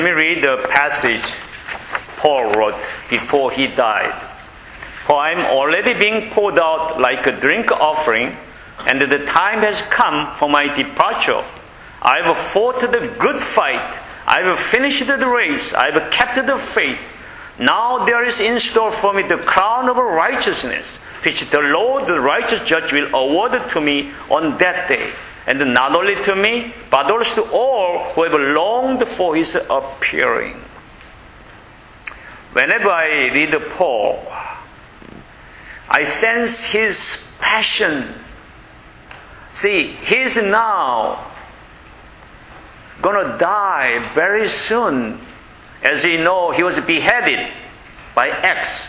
Let me read the passage Paul wrote before he died. For I am already being poured out like a drink offering, and the time has come for my departure. I have fought the good fight. I have finished the race. I have kept the faith. Now there is in store for me the crown of righteousness, which the Lord, the righteous judge, will award to me on that day. And not only to me, but also to all who have longed for his appearing. Whenever I read Paul, I sense his passion. See, he's now going to die very soon. As you know, he was beheaded by X.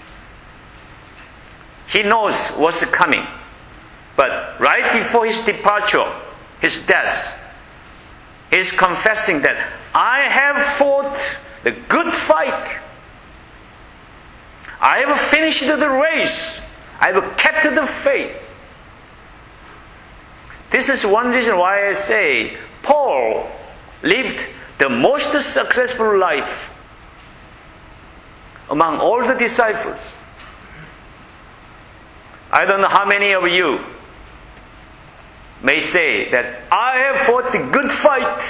He knows what's coming. But right before his departure, his death, he's confessing that I have fought the good fight. I have finished the race. I have kept the faith. This is one reason why I say Paul lived the most successful life among all the disciples. I don't know how many of you may say that I have fought the good fight.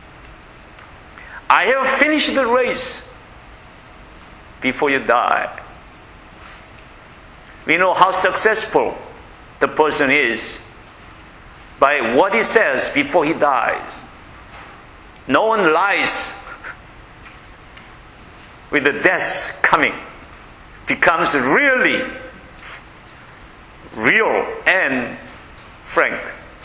I have finished the race before you die. We know how successful the person is by what he says before he dies. No one lies with the death coming. Becomes really real and frank.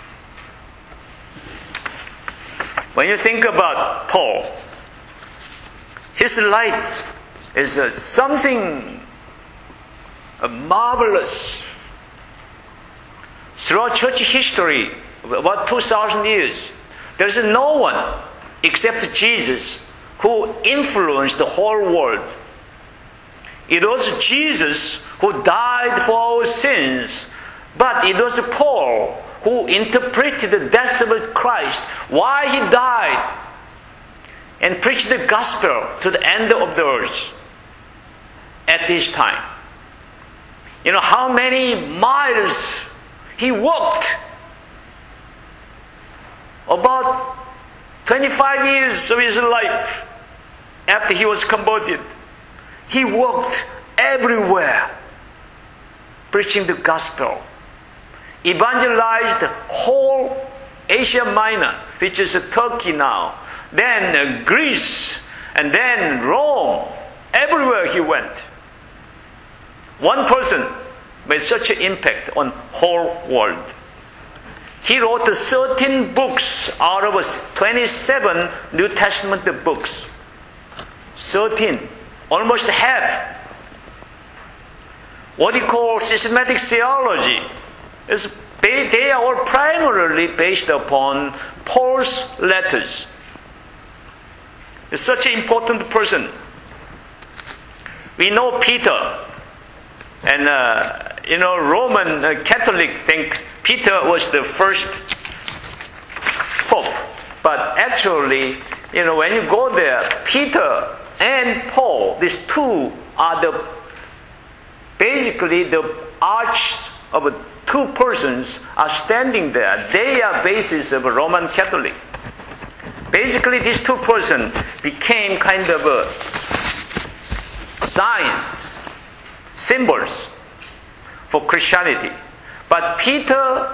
When you think about Paul, his life is something marvelous. Throughout church history, about 2,000 years, there's no one except Jesus who influenced the whole world. It was Jesus who died for our sins, but it was Paul who interpreted the death of Christ, why he died, and preached the gospel to the end of the earth at this time. You know how many miles he walked? About 25 years of his life after he was converted. He walked everywhere preaching the gospel. Evangelized whole Asia Minor, which is Turkey now. Then Greece, and then Rome. Everywhere he went. One person made such an impact on whole world. He wrote 13 books out of 27 New Testament books. 13. Almost half. What he calls systematic theology is they are all primarily based upon Paul's letters. He's such an important person. We know Peter. And, Roman Catholic think Peter was the first pope. But actually, when you go there, Peter and Paul, these two are basically the arch of two persons are standing there. They are basis of a Roman Catholic. Basically, these two persons became kind of signs, symbols for Christianity. But Peter,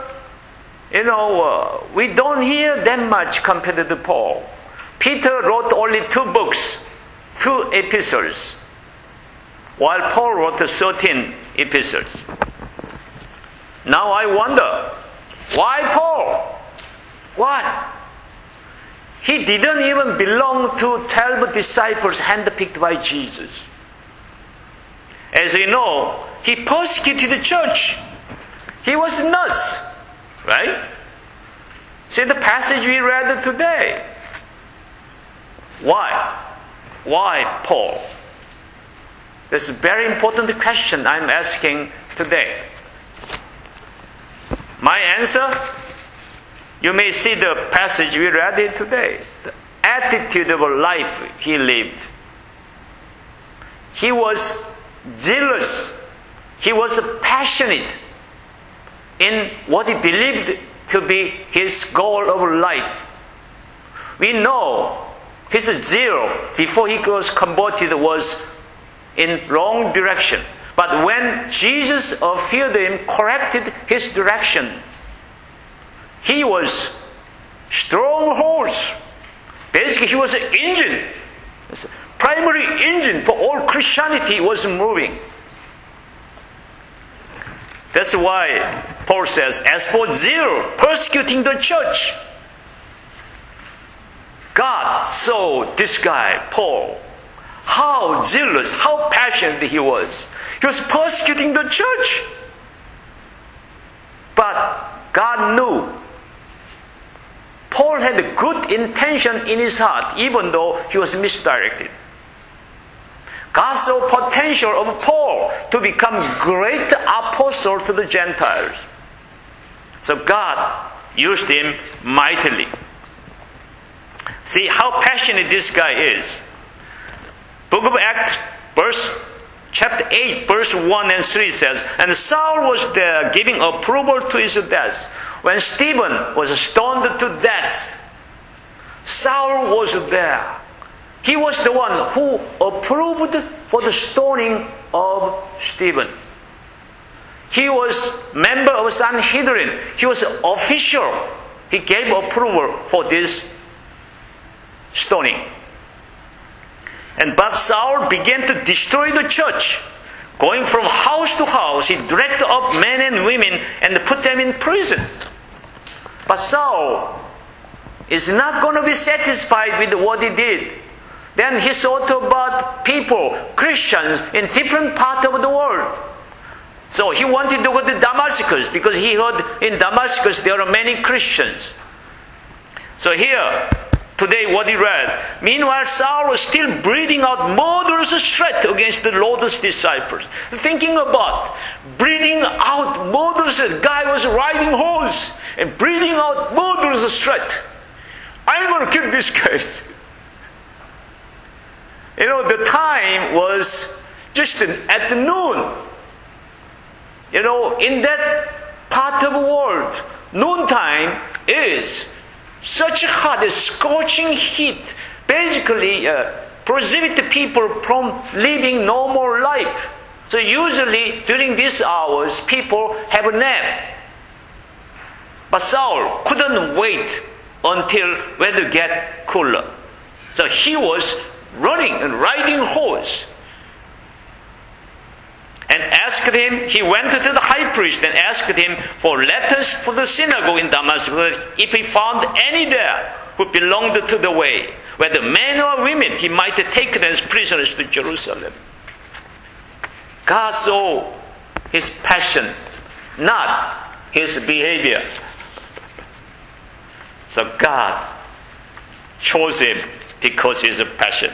we don't hear that much compared to Paul. Peter wrote only 2 books, 2 epistles, while Paul wrote 13 epistles. Now I wonder, why Paul? Why? He didn't even belong to 12 disciples handpicked by Jesus. As you know, he persecuted the church. He was nuts, right? See the passage we read today. Why? Why Paul? That's a very important question I'm asking today. My answer, you may see the passage we read today. The attitude of life he lived. He was zealous. He was passionate in what he believed to be his goal of life. We know his zeal before he was converted was in wrong direction. But when Jesus appeared to him, corrected his direction, he was strong horse. Basically, he was an engine. Primary engine for all Christianity was moving. That's why Paul says, as for zeal, persecuting the church, God saw this guy, Paul, how zealous, how passionate he was. He was persecuting the church. But God knew Paul had a good intention in his heart, even though he was misdirected. God saw potential of Paul to become great apostle to the Gentiles. So God used him mightily. See how passionate this guy is. Book of Acts, chapter 8, verse 1 and 3 says, and Saul was there giving approval to his death. When Stephen was stoned to death, Saul was there. He was the one who approved for the stoning of Stephen. He was member of Sanhedrin. He was official. He gave approval for this stoning. But Saul began to destroy the church. Going from house to house, he dragged up men and women and put them in prison. But Saul is not going to be satisfied with what he did. Then he thought about people, Christians in different parts of the world. So he wanted to go to Damascus because he heard in Damascus there are many Christians. So here, today what he read. Meanwhile, Saul was still breathing out murderous threats against the Lord's disciples. Thinking about breathing out murderous, the guy was riding horse and breathing out murderous threat. I'm going to kill this guy. The time was just at noon. In that part of the world, noontime is such hot, scorching heat. Basically, prohibit people from living normal life. So usually during these hours, people have a nap. But Saul couldn't wait until weather get cooler. So he was running and riding horse. And he went to the high priest and asked him for letters for the synagogue in Damascus, if he found any there who belonged to the way, whether men or women, he might take them as prisoners to Jerusalem. God saw his passion, not his behavior. So God chose him because of his passion.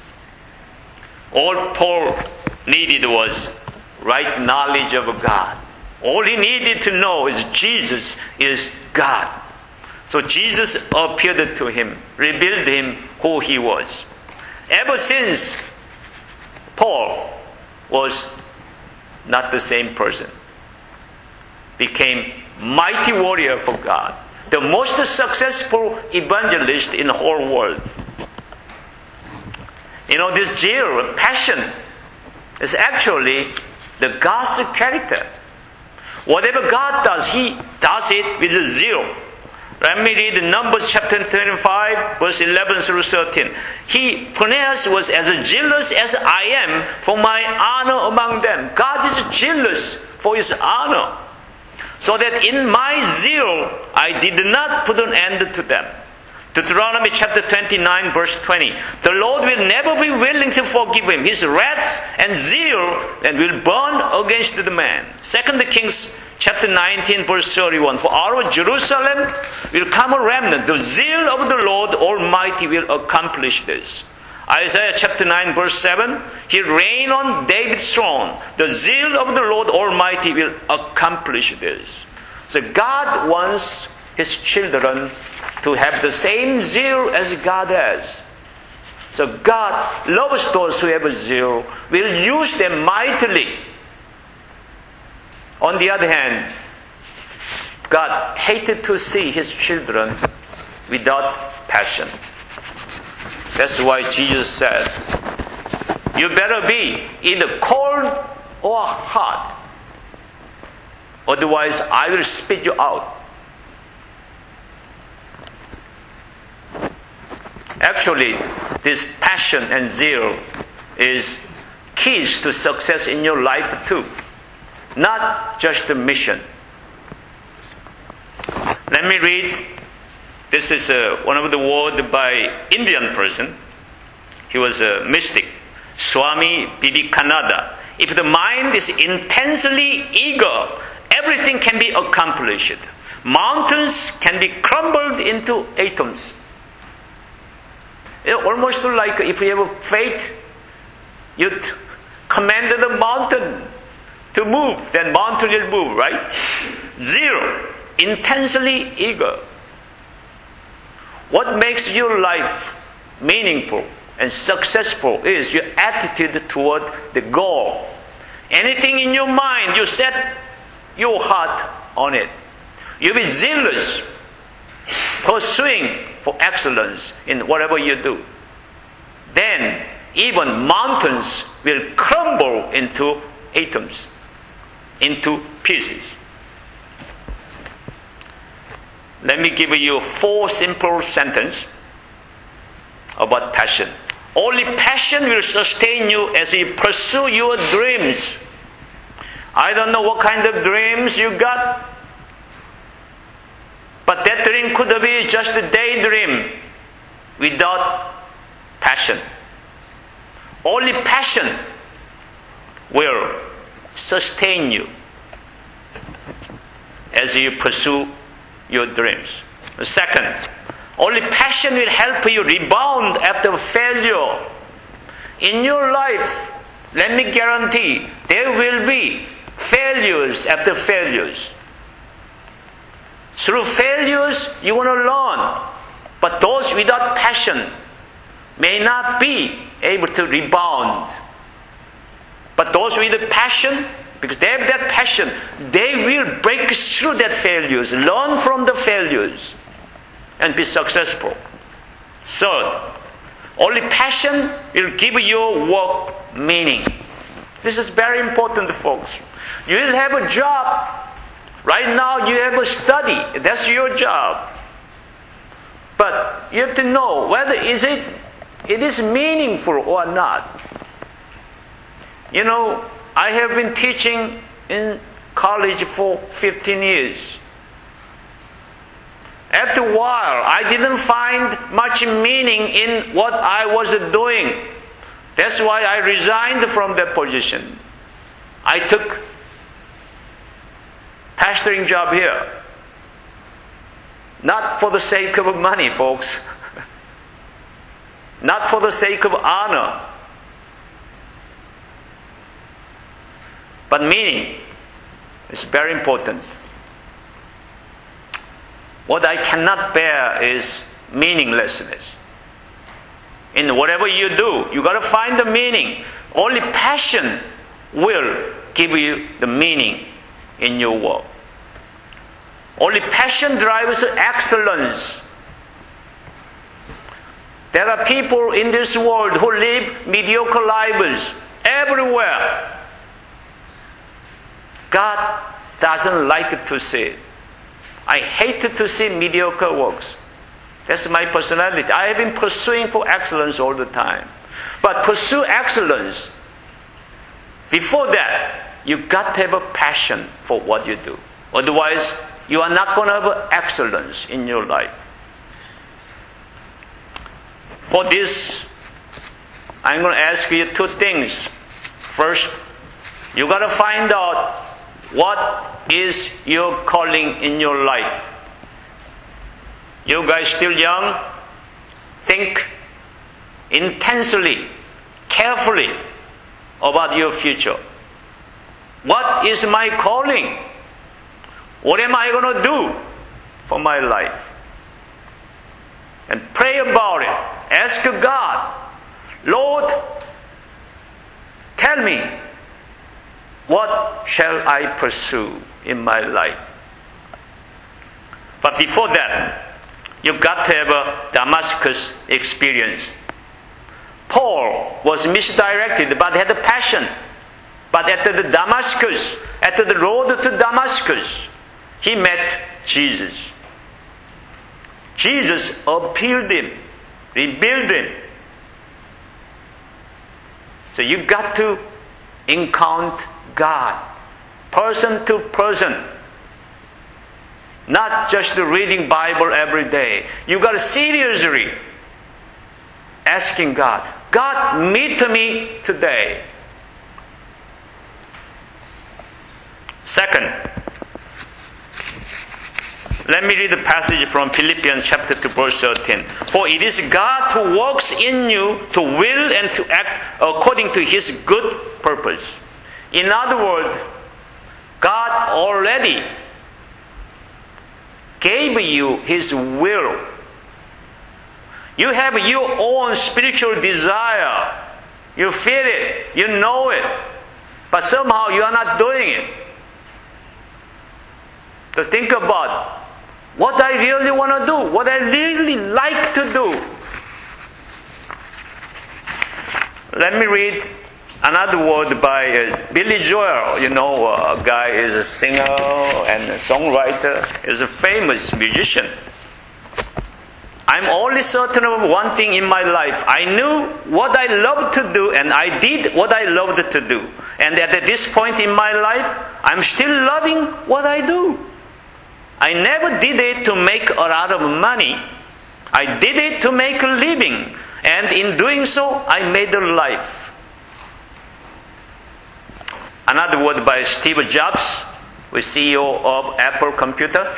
All Paul needed was right knowledge of God. All he needed to know is Jesus is God. So Jesus appeared to him, revealed him who he was. Ever since, Paul was not the same person. Became mighty warrior for God. The most successful evangelist in the whole world. This zeal, passion, is actually the God's character. Whatever God does, He does it with zeal. Let me read Numbers chapter 25, verse 11 through 13. Phinehas was as jealous as I am for my honor among them. God is jealous for His honor. So that in my zeal, I did not put an end to them. Deuteronomy chapter 29, verse 20. The Lord will never be willing to forgive him. His wrath and zeal and will burn against the man. 2 Kings chapter 19, verse 31. For out of Jerusalem will come a remnant. The zeal of the Lord Almighty will accomplish this. Isaiah chapter 9, verse 7. He reign on David's throne. The zeal of the Lord Almighty will accomplish this. So God wants His children to have the same zeal as God has. So God loves those who have a zeal, will use them mightily. On the other hand, God hated to see His children without passion. That's why Jesus said, you better be either cold or hot. Otherwise, I will spit you out. Actually, this passion and zeal is keys to success in your life too. Not just the mission. Let me read. This is one of the words by Indian person. He was a mystic, Swami Vivekananda. If the mind is intensely eager, everything can be accomplished. Mountains can be crumbled into atoms. It's almost like if you have faith, you command the mountain to move, then mountain will move, right? Zeal, intensely eager. What makes your life meaningful and successful is your attitude toward the goal. Anything in your mind, you set your heart on it. You'll be zealous, pursuing for excellence in whatever you do. Then even mountains will crumble into atoms, into pieces. Let me give you 4 simple sentences about passion. Only passion will sustain you as you pursue your dreams. I don't know what kind of dreams you got, but that dream could be just a daydream without passion. Only passion will sustain you as you pursue your dreams. Second, only passion will help you rebound after failure. In your life, let me guarantee, there will be failures after failures. Through failures, you want to learn. But those without passion may not be able to rebound. But those with passion, because they have that passion, they will break through that failures, learn from the failures, and be successful. Third, only passion will give your work meaning. This is very important, folks. You will have a job. Right now you have a study. That's your job. But you have to know whether it is meaningful or not. You know, I have been teaching in college for 15 years. After a while, I didn't find much meaning in what I was doing. That's why I resigned from that position. I took pastoring job here. Not for the sake of money, folks. Not for the sake of honor. But meaning is very important. What I cannot bear is meaninglessness. In whatever you do, you got to find the meaning. Only passion will give you the meaning in your work. Only passion drives excellence. There are people in this world who live mediocre lives everywhere. God doesn't like to see it. I hate to see mediocre works. That's my personality. I have been pursuing for excellence all the time. But pursue excellence. Before that, you got to have a passion for what you do. Otherwise, you are not going to have excellence in your life. For this, I'm going to ask you 2 things. First, you got to find out what is your calling in your life. You guys still young? Think intensely, carefully about your future. What is my calling? What am I going to do for my life? and pray about it. Ask God, Lord, tell me, what shall I pursue in my life? But before that, you've got to have a Damascus experience. Paul was misdirected, but had a passion. But at the road to Damascus, he met Jesus. Jesus appealed him, revealed him. So you got to encounter God, person to person. Not just reading Bible every day. You got to seriously asking God, God, meet me today. Second, let me read the passage from Philippians chapter 2, verse 13. For it is God who works in you to will and to act according to His good purpose. In other words, God already gave you His will. You have your own spiritual desire. You feel it. You know it. But somehow you are not doing it. So think about what I really want to do. What I really like to do. Let me read another word by Billy Joel. You know, a guy is a singer and a songwriter. Is a famous musician. I'm only certain of one thing in my life. I knew what I loved to do and I did what I loved to do. And at this point in my life, I'm still loving what I do. I never did it to make a lot of money. I did it to make a living. And in doing so, I made a life. Another word by Steve Jobs, the CEO of Apple Computer.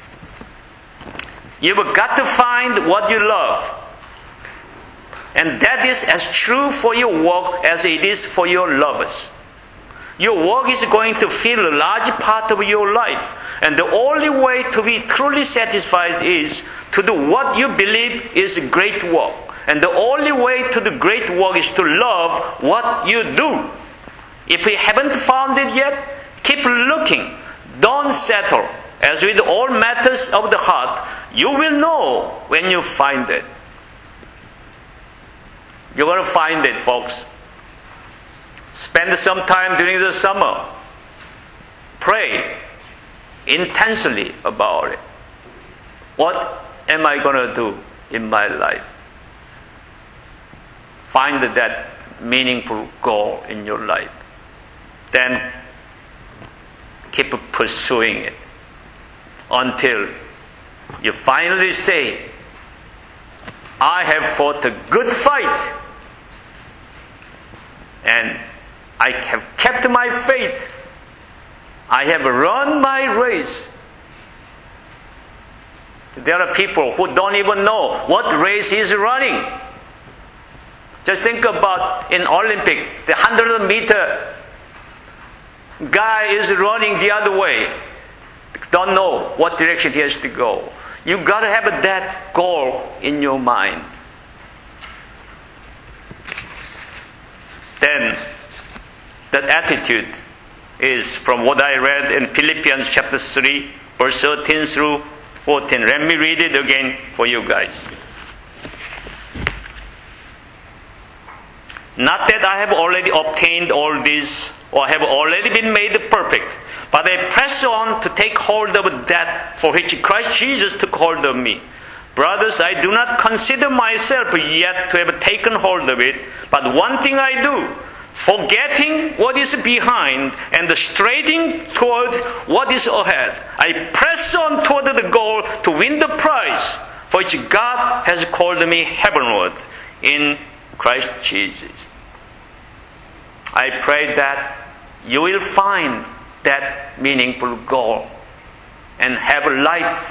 You've got to find what you love. And that is as true for your work as it is for your lovers. Your work is going to fill a large part of your life. And the only way to be truly satisfied is to do what you believe is great work. And the only way to do great work is to love what you do. If you haven't found it yet, keep looking. Don't settle. As with all matters of the heart, you will know when you find it. You're going to find it, folks. Spend some time during the summer. Pray intensely about it. What am I going to do in my life? Find that meaningful goal in your life. Then keep pursuing it until you finally say, I have fought a good fight and I have kept my faith. I have run my race. There are people who don't even know what race he's running. Just think about in Olympic, the 100-meter guy is running the other way. Don't know what direction he has to go. You've got to have that goal in your mind. Then, that attitude is from what I read in Philippians chapter 3, verse 13 through 14. Let me read it again for you guys. Not that I have already obtained all this or have already been made perfect, but I press on to take hold of that for which Christ Jesus took hold of me. Brothers, I do not consider myself yet to have taken hold of it, but one thing I do, forgetting what is behind and straining toward what is ahead, I press on toward the goal to win the prize for which God has called me heavenward in Christ Jesus. I pray that you will find that meaningful goal and have a life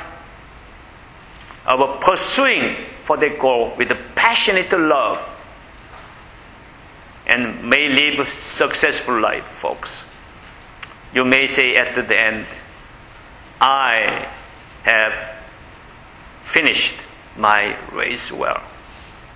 of pursuing for that goal with a passionate love and may live a successful life, folks. You may say at the end, I have finished my race well.